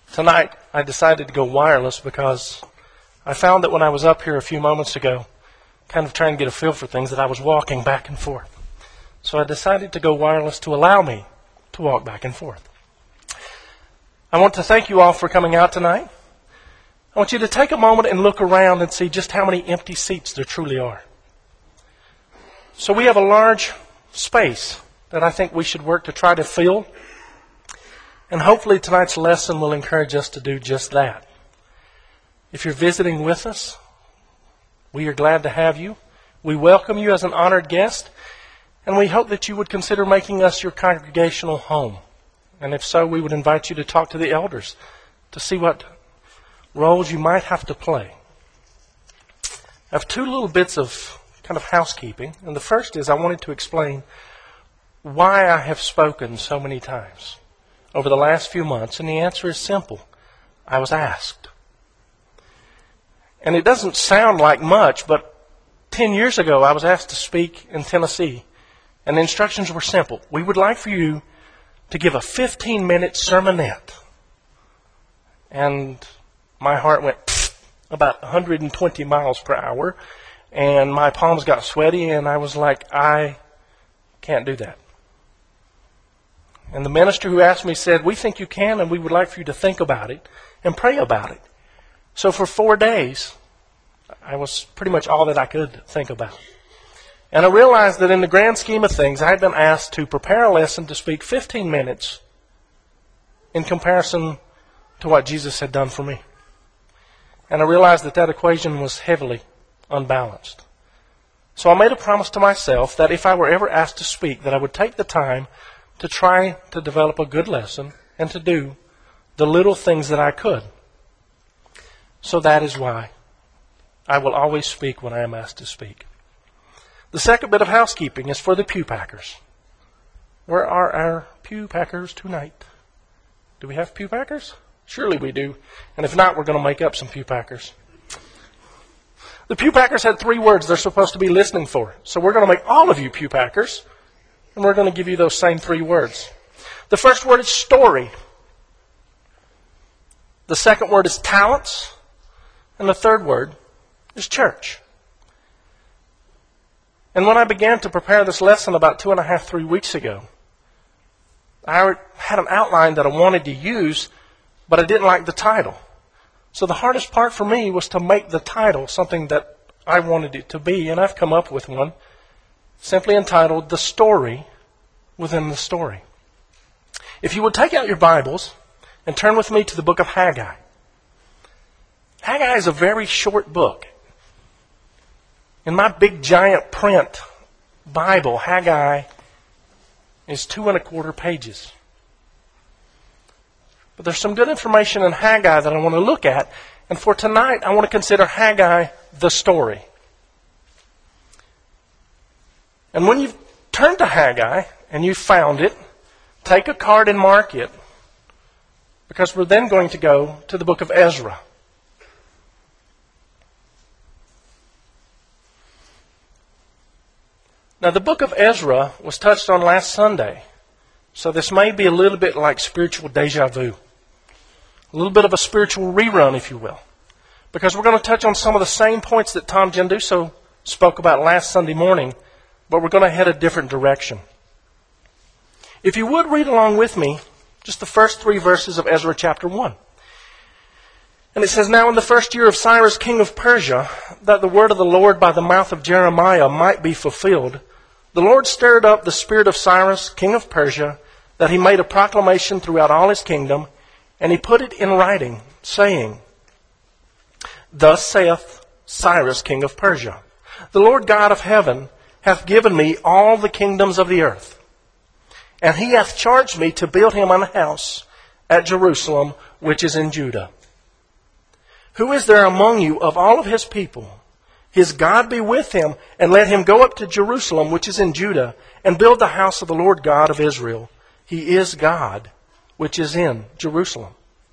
Tonight, I decided to go wireless because I found that when I was up here a few moments ago, kind of trying to get a feel for things, that I was walking back and forth. So I decided to go wireless to allow me to walk back and forth. I want to thank you all for coming out tonight. I want you to take a moment and look around and see just how many empty seats there truly are. So we have a large space that I think we should work to try to fill. And hopefully tonight's lesson will encourage us to do just that. If you're visiting with us, we are glad to have you. We welcome you as an honored guest, and we hope that you would consider making us your congregational home. And if so, we would invite you to talk to the elders to see what roles you might have to play. I have two little bits of kind of housekeeping, and the first is I wanted to explain why I have spoken so many times over the last few months, and the answer is simple. I was asked. And it doesn't sound like much, but 10 years ago I was asked to speak in Tennessee, and the instructions were simple. We would like for you to give a 15-minute sermonette. And my heart went about 120 miles per hour, and my palms got sweaty, and I was like, I can't do that. And the minister who asked me said, we think you can, and we would like for you to think about it and pray about it. So for 4 days, I was pretty much all that I could think about. And I realized that in the grand scheme of things, I had been asked to prepare a lesson to speak 15 minutes in comparison to what Jesus had done for me. And I realized that that equation was heavily unbalanced. So I made a promise to myself that if I were ever asked to speak, that I would take the time to try to develop a good lesson and to do the little things that I could. So that is why I will always speak when I am asked to speak. The second bit of housekeeping is for the pew packers. Where are our pew packers tonight? Do we have pew packers? Surely we do. And if not, we're going to make up some pew packers. The pew packers had 3 words they're supposed to be listening for. So we're going to make all of you pew packers, and we're going to give you those same 3 words. The first word is story. The second word is talents. And the third word is church. And when I began to prepare this lesson about 2.5, 3 weeks ago, I had an outline that I wanted to use, but I didn't like the title. So the hardest part for me was to make the title something that I wanted it to be, and I've come up with one simply entitled The Story Within the Story. If you would take out your Bibles and turn with me to the book of Haggai. Haggai is a very short book. In my big giant print Bible, Haggai is 2.25 pages. But there's some good information in Haggai that I want to look at. And for tonight, I want to consider Haggai the story. And when you've turned to Haggai and you've found it, take a card and mark it, because we're then going to go to the book of Ezra. Now, the book of Ezra was touched on last Sunday, so this may be a little bit like spiritual deja vu. A little bit of a spiritual rerun, if you will. Because we're going to touch on some of the same points that Tom Genduso spoke about last Sunday morning, but we're going to head a different direction. If you would read along with me, just the first 3 verses of Ezra chapter 1. And it says, Now in the first year of Cyrus, king of Persia, that the word of the Lord by the mouth of Jeremiah might be fulfilled, the Lord stirred up the spirit of Cyrus, king of Persia, that he made a proclamation throughout all his kingdom, and he put it in writing, saying, Thus saith Cyrus, king of Persia, The Lord God of heaven hath given me all the kingdoms of the earth, and he hath charged me to build him an house at Jerusalem, which is in Judah. Who is there among you of all of his people? His God be with him, and let him go up to Jerusalem, which is in Judah, and build the house of the Lord God of Israel. He is God, which is in Jerusalem.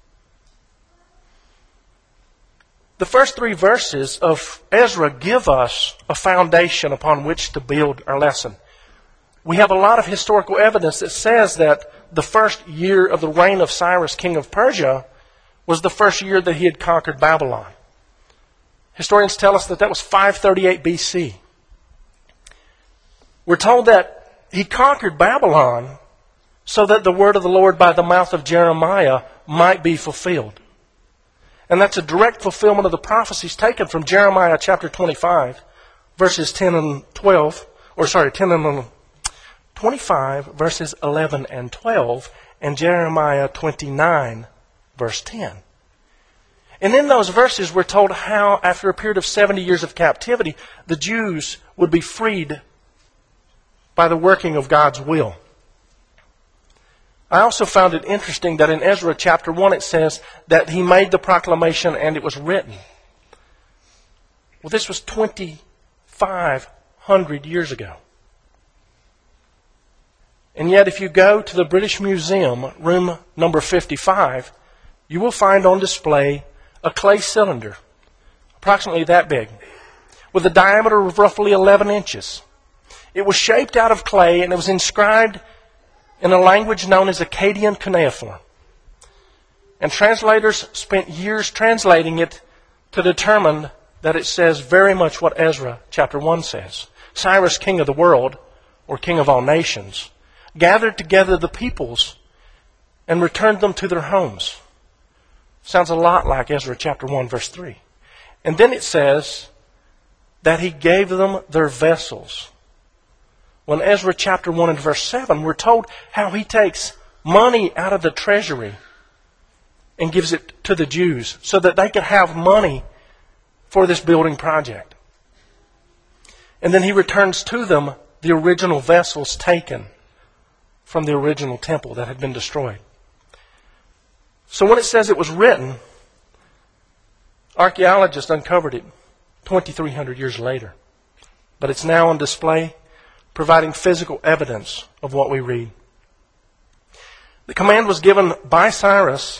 The first 3 verses of Ezra give us a foundation upon which to build our lesson. We have a lot of historical evidence that says that the first year of the reign of Cyrus, king of Persia, was the first year that he had conquered Babylon. Historians tell us that that was 538 BC. We're told that he conquered Babylon so that the word of the Lord by the mouth of Jeremiah might be fulfilled. And that's a direct fulfillment of the prophecies taken from Jeremiah chapter 25, verses 10 and 12, 25, verses 11 and 12, and Jeremiah 29, verse 10. And in those verses we're told how, after a period of 70 years of captivity, the Jews would be freed by the working of God's will. I also found it interesting that in Ezra chapter 1 it says that he made the proclamation and it was written. Well, this was 2,500 years ago. And yet if you go to the British Museum, room number 55, you will find on display a clay cylinder, approximately that big, with a diameter of roughly 11 inches. It was shaped out of clay and it was inscribed in a language known as Akkadian cuneiform. And translators spent years translating it to determine that it says very much what Ezra chapter 1 says. Cyrus, king of the world, or king of all nations, gathered together the peoples and returned them to their homes. Sounds a lot like Ezra chapter 1 verse 3. And then it says that he gave them their vessels. Well, in Ezra chapter 1 and verse 7, we're told how he takes money out of the treasury and gives it to the Jews so that they could have money for this building project. And then he returns to them the original vessels taken from the original temple that had been destroyed. So when it says it was written, archaeologists uncovered it 2,300 years later. But it's now on display, providing physical evidence of what we read. The command was given by Cyrus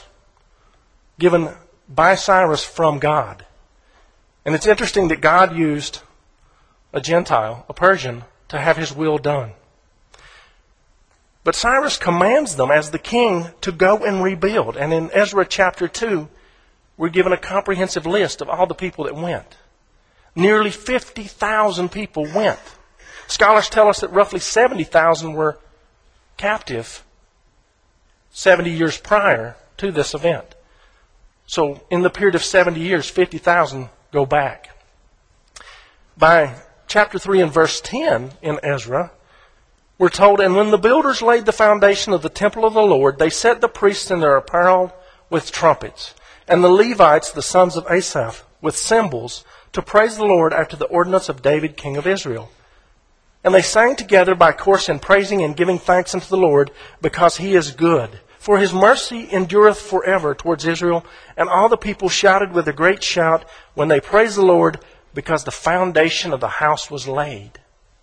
from God. And it's interesting that God used a Gentile, a Persian, to have his will done. But Cyrus commands them as the king to go and rebuild. And in Ezra chapter 2, we're given a comprehensive list of all the people that went. Nearly 50,000 people went. Scholars tell us that roughly 70,000 were captive 70 years prior to this event. So in the period of 70 years, 50,000 go back. By chapter 3 and verse 10 in Ezra, we're told, and when the builders laid the foundation of the temple of the Lord, they set the priests in their apparel with trumpets, and the Levites, the sons of Asaph, with cymbals, to praise the Lord after the ordinance of David, king of Israel. And they sang together by course in praising and giving thanks unto the Lord, because he is good. For his mercy endureth forever towards Israel. And all the people shouted with a great shout when they praised the Lord, because the foundation of the house was laid.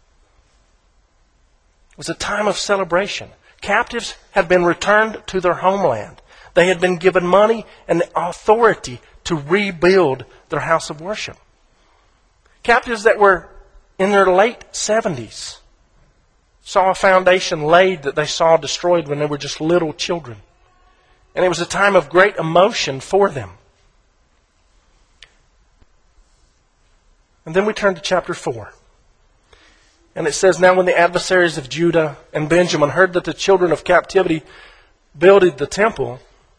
It was a time of celebration. Captives had been returned to their homeland. They had been given money and the authority to rebuild their house of worship. Captives that were in their late 70s saw a foundation laid that they saw destroyed when they were just little children. And it was a time of great emotion for them. And then we turn to chapter 4. And it says, now when the adversaries of Judah and Benjamin heard that the children of captivity builded the temple,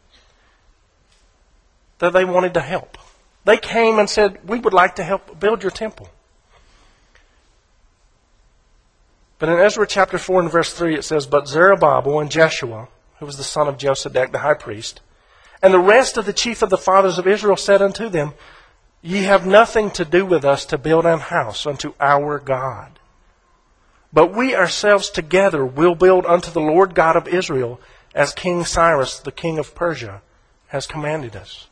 that they wanted to help. They came and said, we would like to help build your temple. But in Ezra chapter 4 and verse 3 it says, but Zerubbabel and Jeshua, who was the son of Josedek the high priest, and the rest of the chief of the fathers of Israel said unto them, ye have nothing to do with us to build an house unto our God. But we ourselves together will build unto the Lord God of Israel, as King Cyrus, the king of Persia, has commanded us.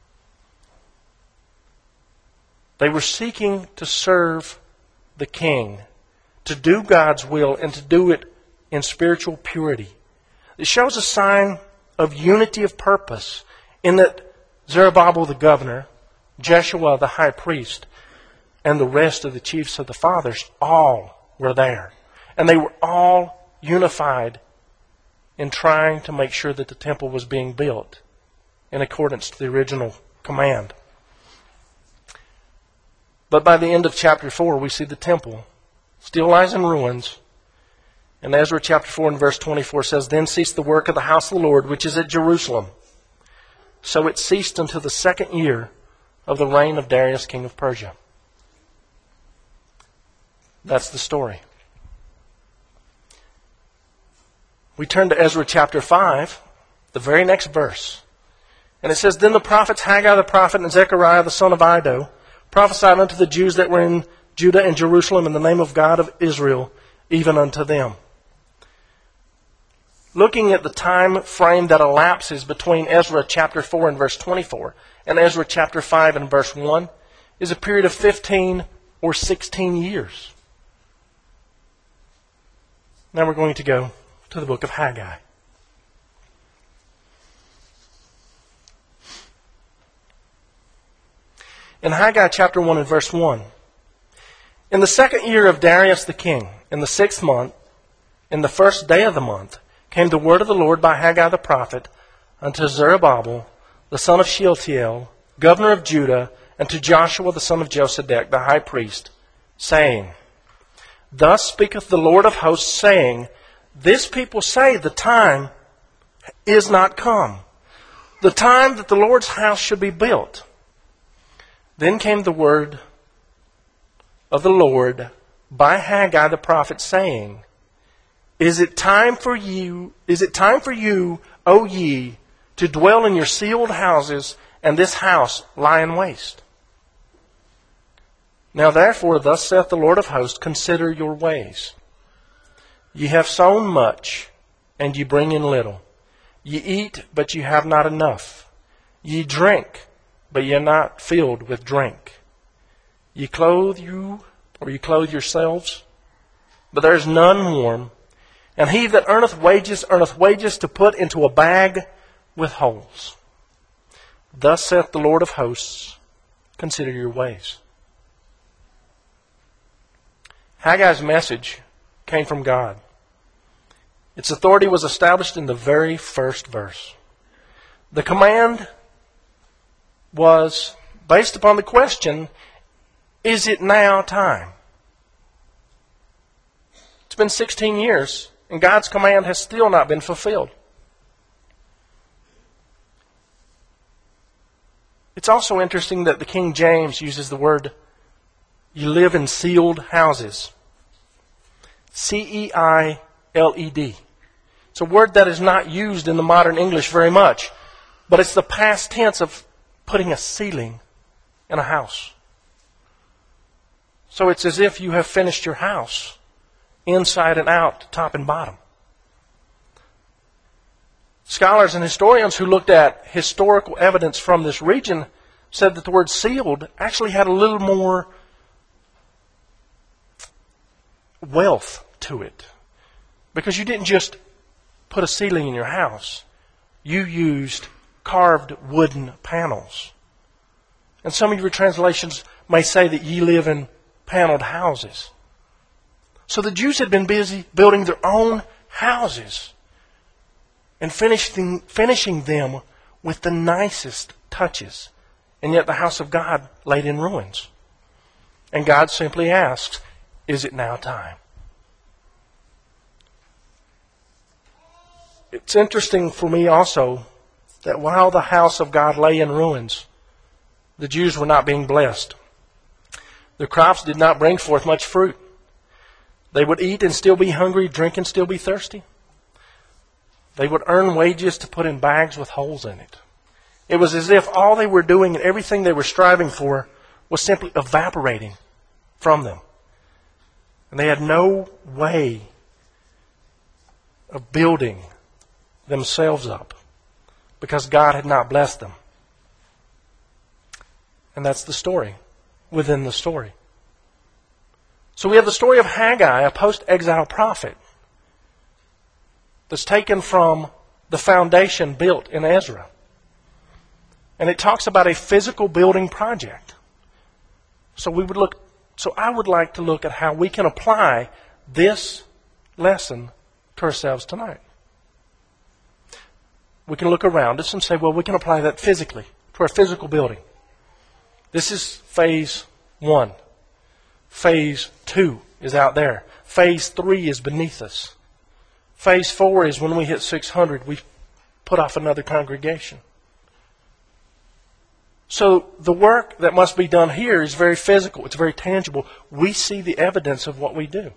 They were seeking to serve the king, to do God's will, and to do it in spiritual purity. It shows a sign of unity of purpose in that Zerubbabel the governor, Jeshua the high priest, and the rest of the chiefs of the fathers all were there. And they were all unified in trying to make sure that the temple was being built in accordance to the original command. But by the end of chapter 4, we see the temple still lies in ruins. And Ezra chapter 4 and verse 24 says, "Then ceased the work of the house of the Lord, which is at Jerusalem. So it ceased until the 2nd year of the reign of Darius, king of Persia." That's the story. We turn to Ezra chapter 5, the very next verse. And it says, "Then the prophets Haggai the prophet and Zechariah the son of Iddo prophesied unto the Jews that were in Judah and Jerusalem in the name of God of Israel, even unto them." Looking at the time frame that elapses between Ezra chapter 4 and verse 24 and Ezra chapter 5 and verse 1 is a period of 15 or 16 years. Now we're going to go to the book of Haggai. In Haggai chapter 1 and verse 1, "In the 2nd year of Darius the king, in the 6th month, in the 1st day of the month, came the word of the Lord by Haggai the prophet unto Zerubbabel, the son of Shealtiel, governor of Judah, and to Joshua the son of Josedech, the high priest, saying, Thus speaketh the Lord of hosts, saying, This people say the time is not come, the time that the Lord's house should be built. Then came the word of the Lord by Haggai the prophet, saying, Is it time for you, O ye, to dwell in your sealed houses, and this house lying waste? Now therefore, thus saith the Lord of hosts, consider your ways. Ye have sown much, and ye bring in little. Ye eat, but ye have not enough. Ye drink, but ye are not filled with drink. Ye clothe yourselves, but there is none warm. And he that earneth wages to put into a bag with holes. Thus saith the Lord of hosts, consider your ways." Haggai's message came from God. Its authority was established in the very first verse. The command was based upon the question, is it now time? It's been 16 years, and God's command has still not been fulfilled. It's also interesting that the King James uses the word, you live in sealed houses. Ceiled. It's a word that is not used in the modern English very much, but it's the past tense of putting a ceiling in a house. So it's as if you have finished your house, inside and out, top and bottom. Scholars and historians who looked at historical evidence from this region said that the word sealed actually had a little more wealth to it. Because you didn't just put a ceiling in your house. You used carved wooden panels. And some of your translations may say that ye live in paneled houses. So the Jews had been busy building their own houses and finishing them with the nicest touches. And yet the house of God laid in ruins. And God simply asks, is it now time? It's interesting for me also that while the house of God lay in ruins, the Jews were not being blessed. Their crops did not bring forth much fruit. They would eat and still be hungry, drink and still be thirsty. They would earn wages to put in bags with holes in it. It was as if all they were doing and everything they were striving for was simply evaporating from them. And they had no way of building themselves up because God had not blessed them. And that's the story within the story. So we have the story of Haggai, a post-exile prophet, that's taken from the foundation built in Ezra. And it talks about a physical building project. So I would like to look at how we can apply this lesson to ourselves tonight. we can look around us and say, well, we can apply that physically to our physical building. This is phase 1. Phase 2 is out there. Phase 3 is beneath us. Phase 4 is when we hit 600, we put off another congregation. So the work that must be done here is very physical. It's very tangible. We see the evidence of what we do.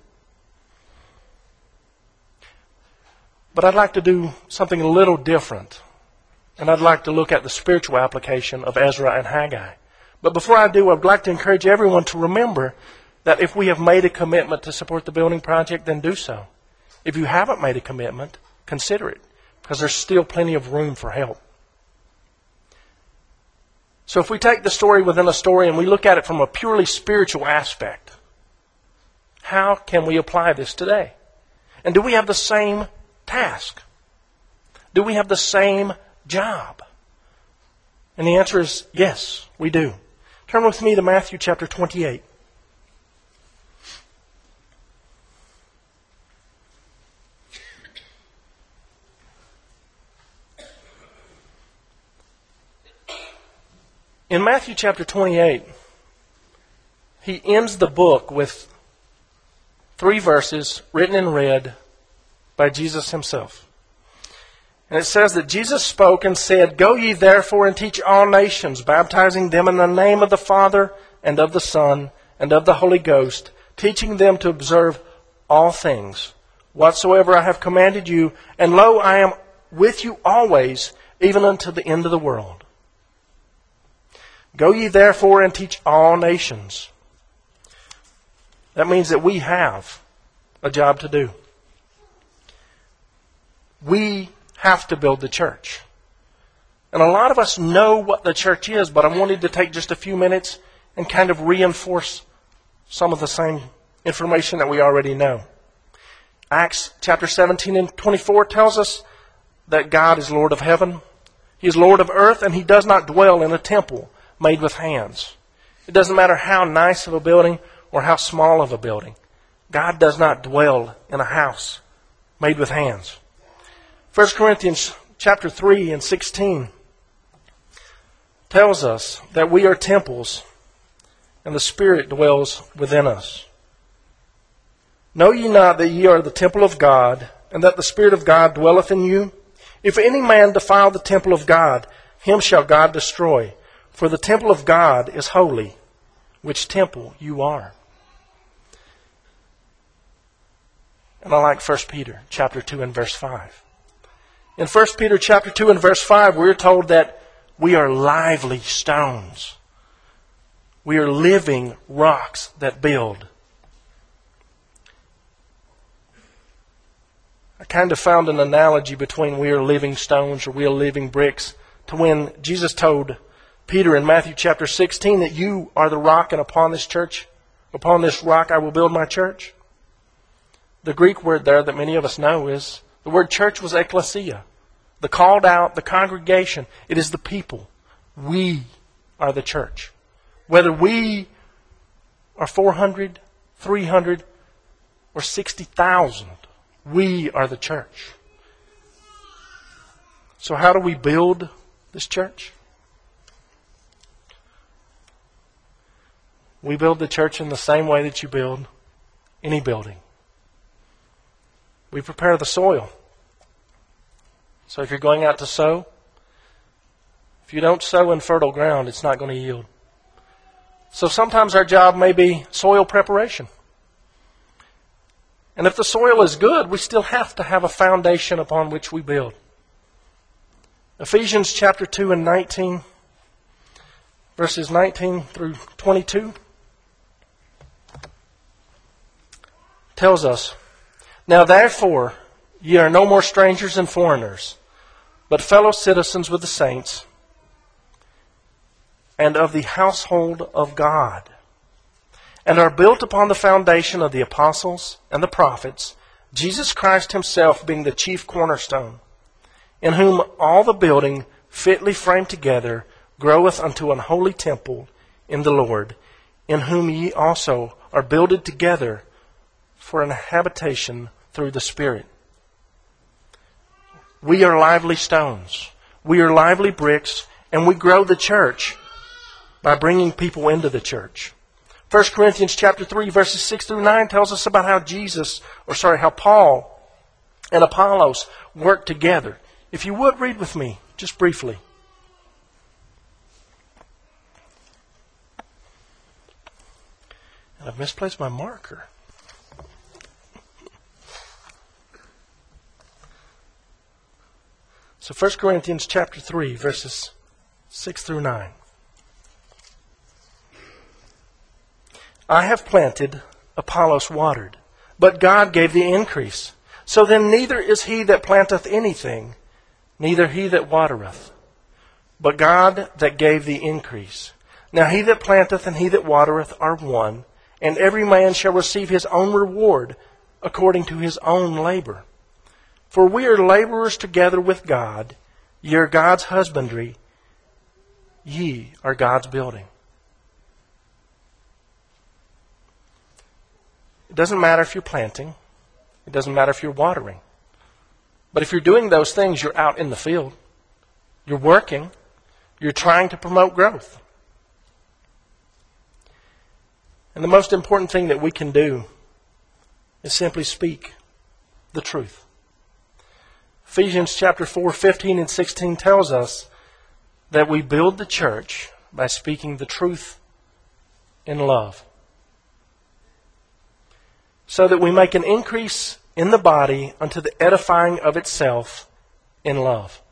But I'd like to do something a little different. And I'd like to look at the spiritual application of Ezra and Haggai. But before I do, I'd like to encourage everyone to remember that if we have made a commitment to support the building project, then do so. If you haven't made a commitment, consider it, because there's still plenty of room for help. So if we take the story within a story and we look at it from a purely spiritual aspect, how can we apply this today? And do we have the same task? Do we have the same job? And the answer is yes, we do. Turn with me to Matthew chapter 28. In Matthew chapter 28, he ends the book with 3 verses written in red by Jesus himself. And it says that Jesus spoke and said, "Go ye therefore and teach all nations, baptizing them in the name of the Father and of the Son and of the Holy Ghost, teaching them to observe all things, whatsoever I have commanded you. And lo, I am with you always, even unto the end of the world." Go ye therefore and teach all nations. That means that we have a job to do. We have to build the church. And a lot of us know what the church is, but I wanted to take just a few minutes and kind of reinforce some of the same information that we already know. Acts chapter 17 and 24 tells us that God is Lord of heaven. He is Lord of earth, and He does not dwell in a temple made with hands. It doesn't matter how nice of a building or how small of a building. God does not dwell in a house made with hands. 1 Corinthians chapter 3 and 16 tells us that we are temples and the Spirit dwells within us. Know ye not that ye are the temple of God, and that the Spirit of God dwelleth in you? If any man defile the temple of God, him shall God destroy. For the temple of God is holy, which temple you are. And I like 1 Peter chapter 2 and verse 5. In 1 Peter chapter 2 and verse 5, we're told that we are lively stones. We are living rocks that build. I kind of found an analogy between we are living stones or we are living bricks to when Jesus told Peter in Matthew chapter 16 that you are the rock, and upon this rock I will build my church. The Greek word there that many of us know is, the word church was ecclesia. The called out, the congregation. It is the people. We are the church. Whether we are 400, 300, or 60,000, we are the church. So how do we build this church? We build the church in the same way that you build any building. We prepare the soil. So if you're going out to sow, if you don't sow in fertile ground, it's not going to yield. So sometimes our job may be soil preparation. And if the soil is good, we still have to have a foundation upon which we build. Ephesians chapter 2 and 19, verses 19 through 22. Tells us, "Now therefore ye are no more strangers and foreigners, but fellow citizens with the saints, and of the household of God, and are built upon the foundation of the apostles and the prophets, Jesus Christ himself being the chief cornerstone, in whom all the building fitly framed together groweth unto an holy temple in the Lord, in whom ye also are builded together for an habitation through the Spirit." We are lively stones. We are lively bricks, and we grow the church by bringing people into the church. 1 Corinthians chapter 3, verses 6 through 9 tells us about how Paul and Apollos worked together. If you would, read with me, just briefly. And I've misplaced my marker. So 1 Corinthians chapter 3, verses 6 through 9. I have planted, Apollos watered, but God gave the increase. So then neither is he that planteth anything, neither he that watereth, but God that gave the increase. Now he that planteth and he that watereth are one, and every man shall receive his own reward according to his own labor. For we are laborers together with God. Ye are God's husbandry. Ye are God's building. It doesn't matter if you're planting. It doesn't matter if you're watering. But if you're doing those things, you're out in the field. You're working. You're trying to promote growth. And the most important thing that we can do is simply speak the truth. Ephesians chapter 4, 15 and 16 tells us that we build the church by speaking the truth in love, so that we make an increase in the body unto the edifying of itself in love.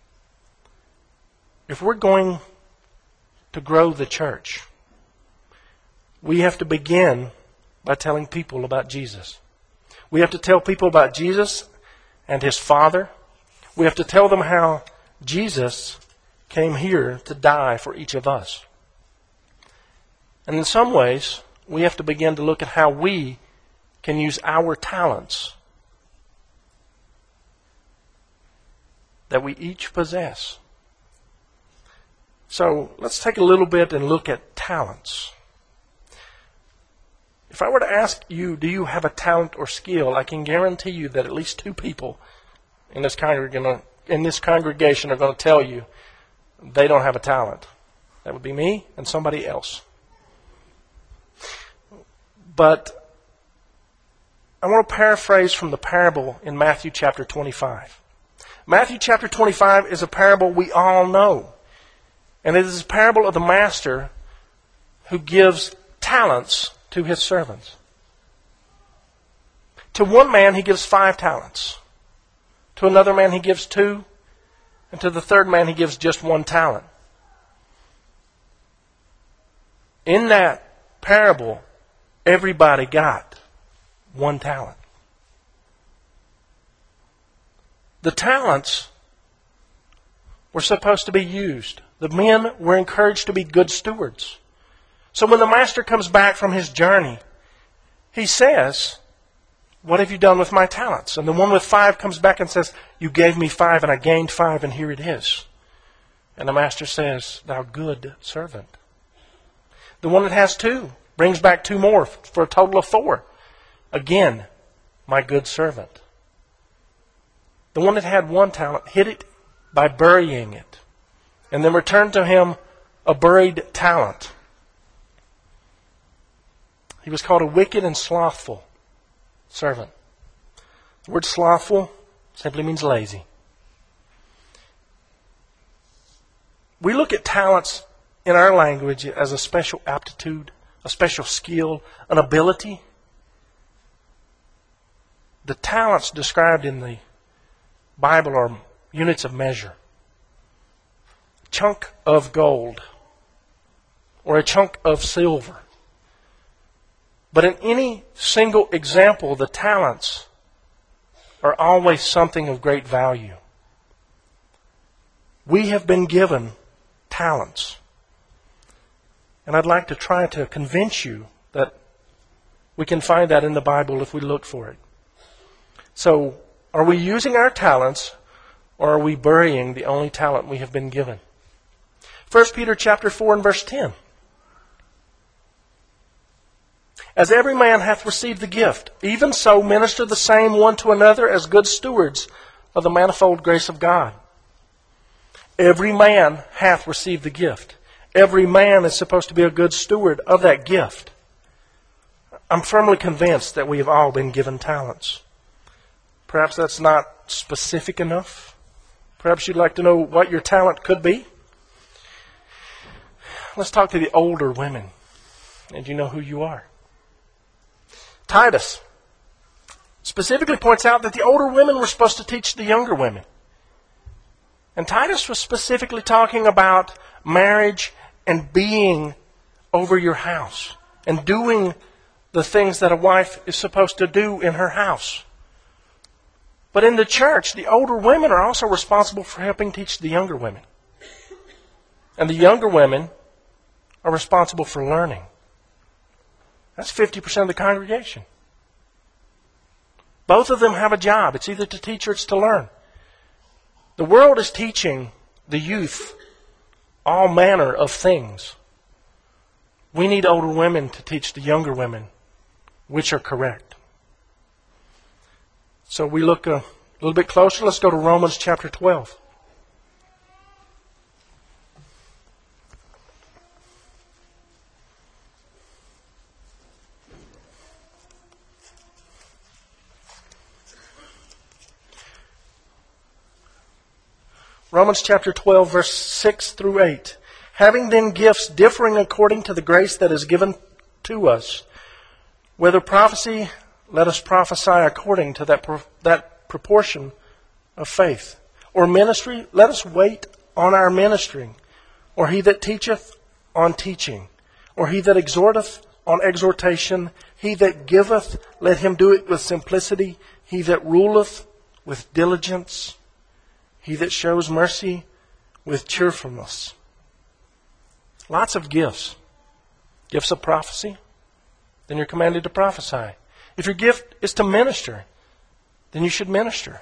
If we're going to grow the church, we have to begin by telling people about Jesus. We have to tell people about Jesus and His Father. We have to tell them how Jesus came here to die for each of us. And in some ways, we have to begin to look at how we can use our talents that we each possess. So let's take a little bit and look at talents. If I were to ask you, do you have a talent or skill, I can guarantee you that at least two people in this congregation are going to tell you they don't have a talent. That would be me and somebody else. But I want to paraphrase from the parable in Matthew chapter 25. Matthew chapter 25 is a parable we all know. And it is a parable of the master who gives talents to his servants. To one man he gives 5 talents. To another man he gives 2. And to the third man he gives just 1 talent. In that parable, everybody got 1 talent. The talents were supposed to be used. The men were encouraged to be good stewards. So when the master comes back from his journey, he says, what have you done with my talents? And the one with 5 comes back and says, you gave me 5 and I gained 5 and here it is. And the master says, thou good servant. The one that has 2 brings back 2 more for a total of 4. Again, my good servant. The one that had 1 talent hid it by burying it, and then returned to him a buried talent. He was called a wicked and slothful servant. The word slothful simply means lazy. We look at talents in our language as a special aptitude, a special skill, an ability. The talents described in the Bible are units of measure. A chunk of gold or a chunk of silver. But in any single example, the talents are always something of great value. We have been given talents. And I'd like to try to convince you that we can find that in the Bible if we look for it. So, are we using our talents, or are we burying the only talent we have been given? 1 Peter chapter 4 and verse 10. As every man hath received the gift, even so minister the same one to another as good stewards of the manifold grace of God. Every man hath received the gift. Every man is supposed to be a good steward of that gift. I'm firmly convinced that we have all been given talents. Perhaps that's not specific enough. Perhaps you'd like to know what your talent could be. Let's talk to the older women. And you know who you are. Titus specifically points out that the older women were supposed to teach the younger women. And Titus was specifically talking about marriage and being over your house and doing the things that a wife is supposed to do in her house. But in the church, the older women are also responsible for helping teach the younger women. And the younger women are responsible for learning. That's 50% of the congregation. Both of them have a job. It's either to teach or it's to learn. The world is teaching the youth all manner of things. We need older women to teach the younger women which are correct. So we look a little bit closer. Let's go to Romans chapter 12. Romans chapter 12, verse 6 through 8. Having then gifts differing according to the grace that is given to us, whether prophecy, let us prophesy according to that proportion of faith. Or ministry, let us wait on our ministering. Or he that teacheth, on teaching. Or he that exhorteth, on exhortation. He that giveth, let him do it with simplicity. He that ruleth, with diligence. He that shows mercy, with cheerfulness. Lots of gifts. Gifts of prophecy, then you're commanded to prophesy. If your gift is to minister, then you should minister.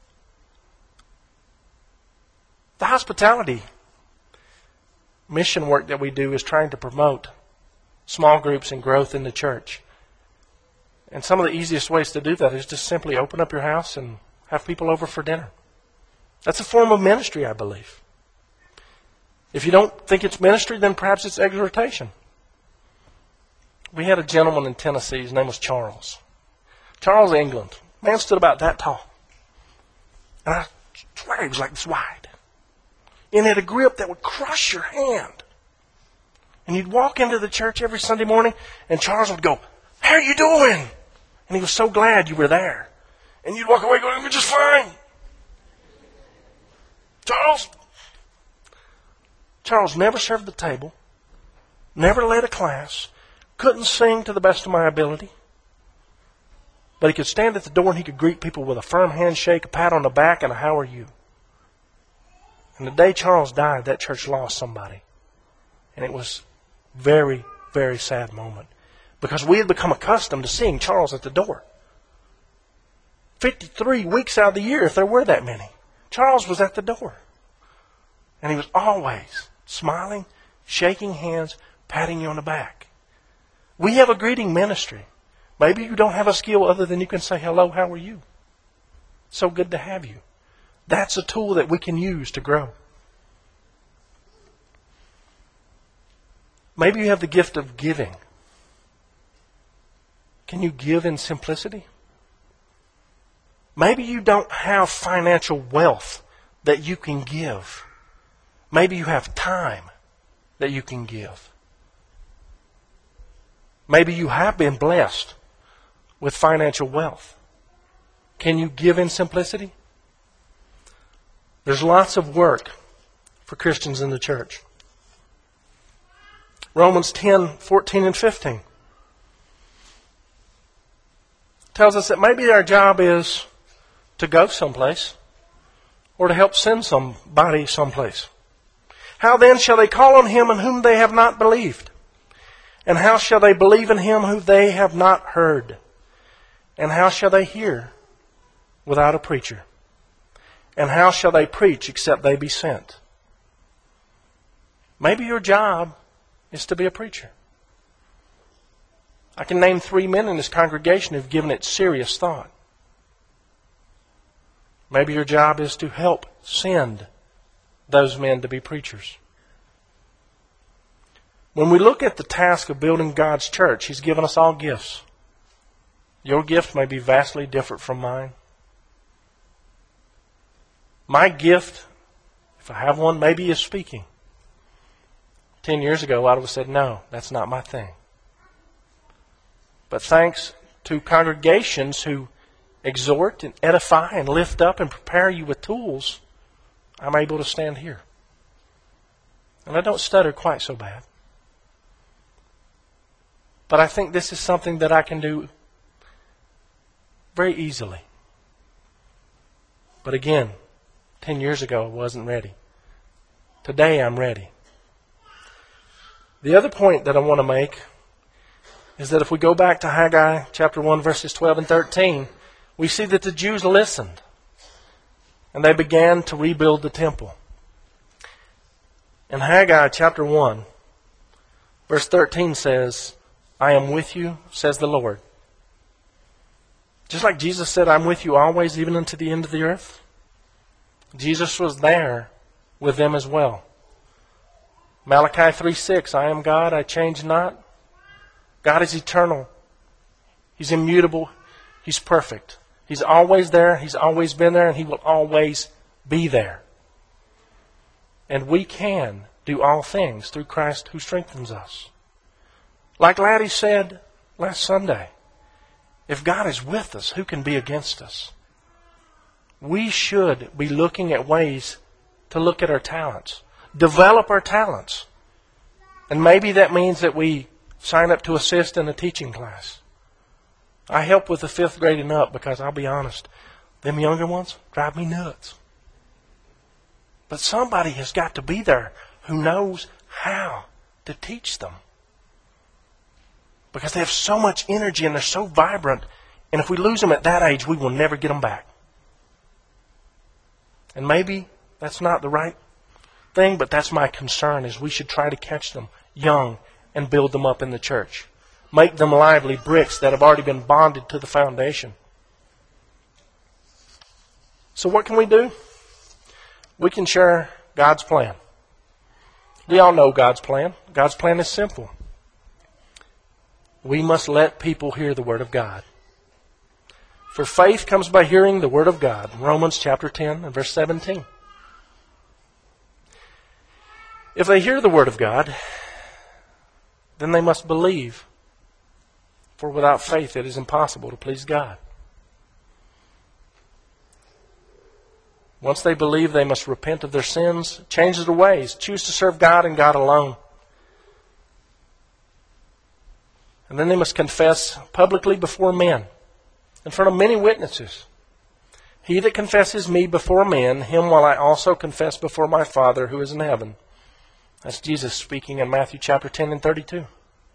The hospitality mission work that we do is trying to promote small groups and growth in the church. And some of the easiest ways to do that is just simply open up your house and have people over for dinner. That's a form of ministry, I believe. If you don't think it's ministry, then perhaps it's exhortation. We had a gentleman in Tennessee. His name was Charles. Charles, England. Man stood about that tall. And I swear he was like this wide. And he had a grip that would crush your hand. And you'd walk into the church every Sunday morning, and Charles would go, "How are you doing?" And he was so glad you were there. And you'd walk away going, "I'm just fine." Charles never served the table, never led a class, couldn't sing to the best of my ability, but he could stand at the door and he could greet people with a firm handshake, a pat on the back, and a "how are you?" And the day Charles died, that church lost somebody. And it was a very, very sad moment because we had become accustomed to seeing Charles at the door. 53 weeks out of the year, if there were that many, Charles was at the door. And he was always smiling, shaking hands, patting you on the back. We have a greeting ministry. Maybe you don't have a skill other than you can say, "Hello, how are you?" So good to have you. That's a tool that we can use to grow. Maybe you have the gift of giving. Can you give in simplicity? Maybe you don't have financial wealth that you can give. Maybe you have time that you can give. Maybe you have been blessed with financial wealth. Can you give in simplicity? There's lots of work for Christians in the church. Romans 10:14 and 15 tells us that maybe our job is to go someplace or to help send somebody someplace. How then shall they call on him in whom they have not believed? And how shall they believe in him whom they have not heard? And how shall they hear without a preacher? And how shall they preach except they be sent? Maybe your job is to be a preacher. I can name 3 men in this congregation who've given it serious thought. Maybe your job is to help send those men to be preachers. When we look at the task of building God's church, He's given us all gifts. Your gift may be vastly different from mine. My gift, if I have one, maybe is speaking. 10 years ago, I would have said, no, that's not my thing. But thanks to congregations who exhort and edify and lift up and prepare you with tools, I'm able to stand here. And I don't stutter quite so bad. But I think this is something that I can do very easily. But again, 10 years ago I wasn't ready. Today I'm ready. The other point that I want to make is that if we go back to Haggai chapter 1 verses 12 and 13, we see that the Jews listened and they began to rebuild the temple. In Haggai chapter 1 verse 13 says, I am with you, says the Lord. Just like Jesus said, I'm with you always, even unto the end of the earth. Jesus was there with them as well. Malachi 3:6, I am God, I change not. God is eternal. He's immutable. He's perfect. He's always there. He's always been there, and He will always be there. And we can do all things through Christ who strengthens us. Like Laddie said last Sunday, if God is with us, who can be against us? We should be looking at ways to look at our talents, develop our talents. And maybe that means that we sign up to assist in a teaching class. I help with the 5th grade and up because I'll be honest, them younger ones drive me nuts. But somebody has got to be there who knows how to teach them. Because they have so much energy and they're so vibrant. And if we lose them at that age, we will never get them back. And maybe that's not the right thing, but that's my concern, is we should try to catch them young and build them up in the church. Make them lively bricks that have already been bonded to the foundation. So what can we do? We can share God's plan. We all know God's plan. God's plan is simple. We must let people hear the Word of God. For faith comes by hearing the Word of God. Romans chapter 10 and verse 17. If they hear the Word of God, then they must believe. For without faith it is impossible to please God. Once they believe, they must repent of their sins, change their ways, choose to serve God and God alone. And then they must confess publicly before men, in front of many witnesses. He that confesses me before men, him will I also confess before my Father who is in heaven. That's Jesus speaking in Matthew chapter 10 and 32.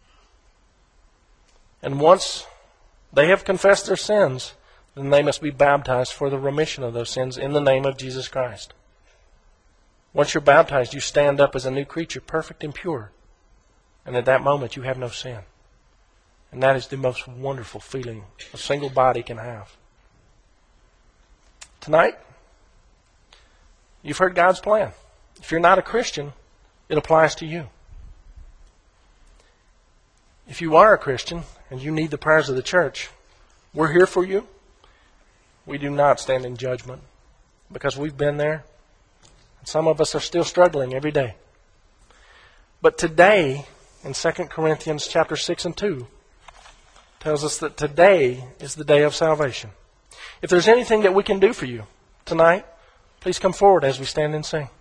And once they have confessed their sins, then they must be baptized for the remission of those sins in the name of Jesus Christ. Once you're baptized, you stand up as a new creature, perfect and pure. And at that moment, you have no sin. And that is the most wonderful feeling a single body can have. Tonight, you've heard God's plan. If you're not a Christian, it applies to you. If you are a Christian and you need the prayers of the church, we're here for you. We do not stand in judgment because we've been there. And some of us are still struggling every day. But today, in 2 Corinthians chapter 6 and 2, tells us that today is the day of salvation. If there's anything that we can do for you tonight, please come forward as we stand and sing.